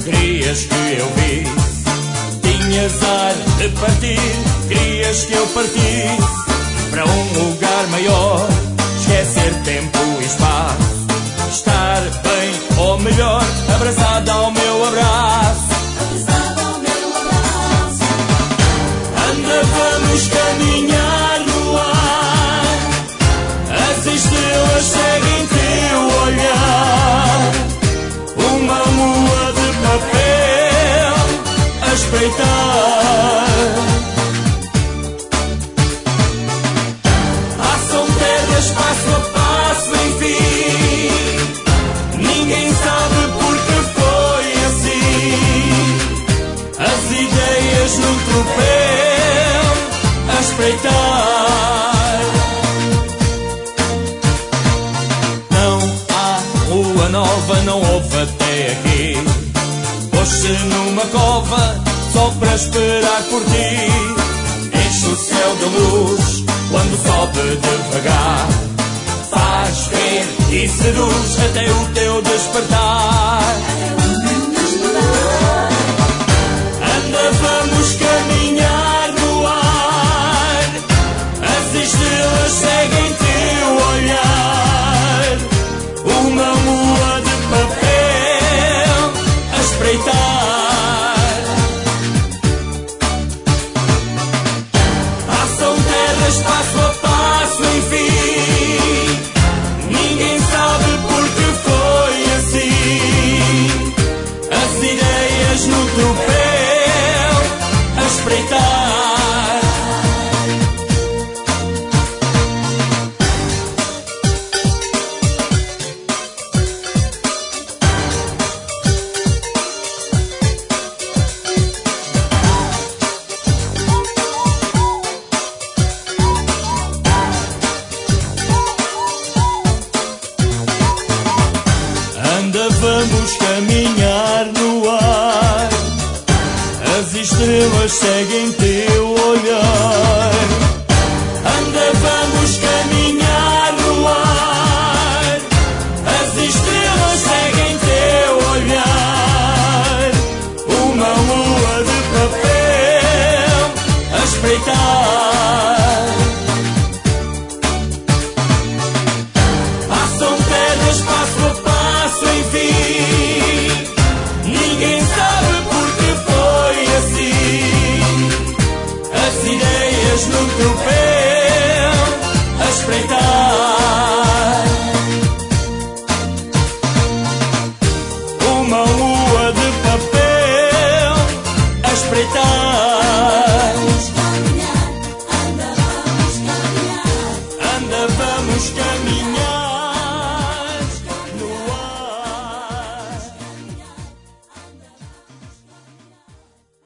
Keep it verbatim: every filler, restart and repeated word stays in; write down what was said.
querias que eu vi. Tinhas ar de partir, querias que eu partisse para um lugar maior, esquecer tempo e espaço, estar bem ou melhor, abraçada ao meu abraço. Abraçada ao meu abraço. Anda, vamos caminhar no ar, as estrelas seguem teu olhar, uma lua de papel a espreitar. Passam terras passo a passo, enfim, ninguém sabe porque foi assim. As ideias no tropel a espreitar. Não há rua nova, não houve até aqui. Pôs-se numa cova só para esperar por ti. Enche o céu de luz quando sobe devagar, faz ver e seduz até o teu despertar. Até o